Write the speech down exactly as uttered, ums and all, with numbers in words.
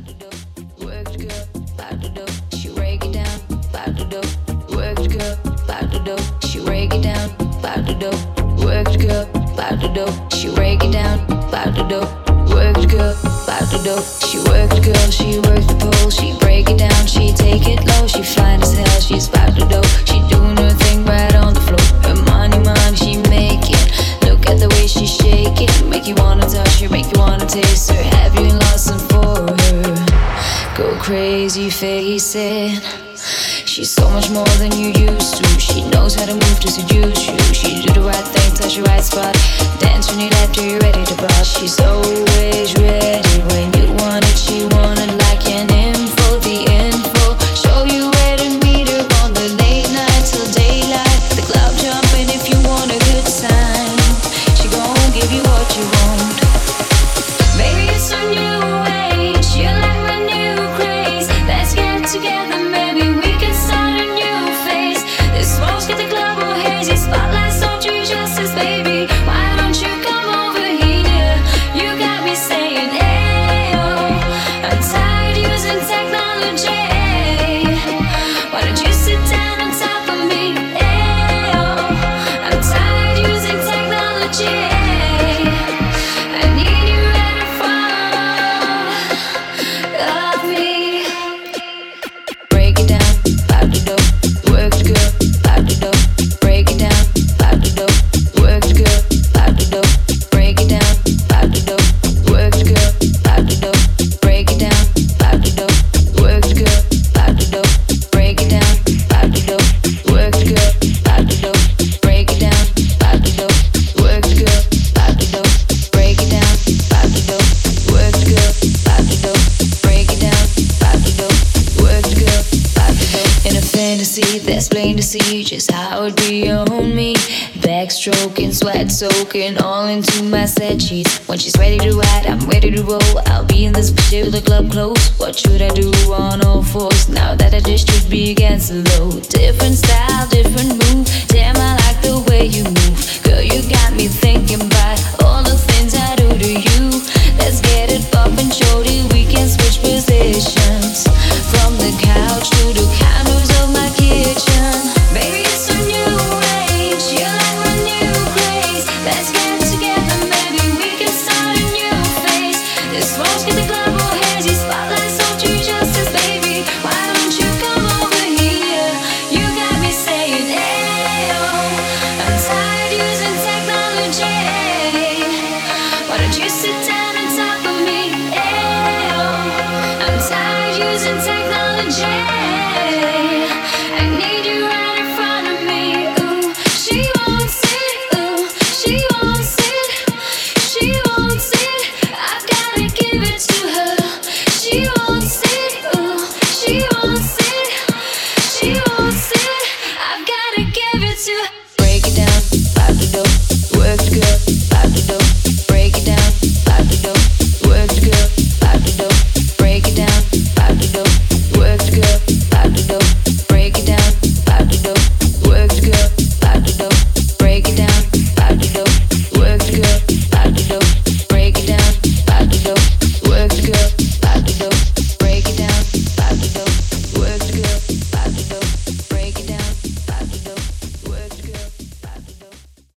the dope, work the girl, about the dope, she break it down, about the dope, work the girl, about the dope, she break it down, about the dope, work the girl, about the dope, she break it down, about the dope, work the girl, about the dope, she work the girl, she work the pole, she break it down, she take it low, she fine as hell, she's about the dope, she doing her thing right on the floor, her money, money, she making, look at the way she shaking, make you wanna touch her, make you wanna taste her, have you lost some for her, go crazy, face it. She's so much more than you used to. She knows how to move to seduce you. She do the right thing, touch the right spot, dance when you left her, you're ready to bust. She's always ready when you want it. She want it like an info, the info. Show you where to meet her on the late night till daylight. The club jumping if you want a good time. She gon' give you what you want. Baby, it's a new age. You like my new craze. Let's get together, maybe we can start a new phase. This smoke's get the club all hazy. Spotlights don't do justice, baby. Why don't you come over here? You got me saying, ayo. I'm tired using technology. Why don't you sit down on top of me? Ayo. I'm tired using technology. I need you right in front of me. Break it down, about the dope, work the girl, about the dope. Break it down, about the dope, work the girl, about the dope. Break it down, about the dope, work the girl, about the dope. Break it down, about the dope, work the girl, about the dope. Break it down, about the dope, work the girl, about the dope. Break it down, about the dope, work the girl, about the dope. Break it down, about the dope, work the girl, about the dope. Break it down, about the dope, work the girl, about the dope. In a fantasy that's plain to see just how it be on me. Backstroking, sweat soaking, all into my set sheets. When she's ready to ride, I'm ready to roll. I'll be in this bitch till the club close. What should I do on all fours now that I just should be against the low? Different style, different move. Damn, I like the way you move. Girl, you got me thinking about all the things I do to you. Let's get it poppin', shorty. We can switch positions from the couch to the counters of my kitchen. Baby, it's a new age. You like my new craze. Let's get together, maybe we can start a new phase. This smoke's get the club all hazy. Spotlights don't do justice, baby. Why don't you come over here? You got me saying, ayo. I'm tired using technology. Why don't you sit down on top of me? Ayo. I'm tired using technology.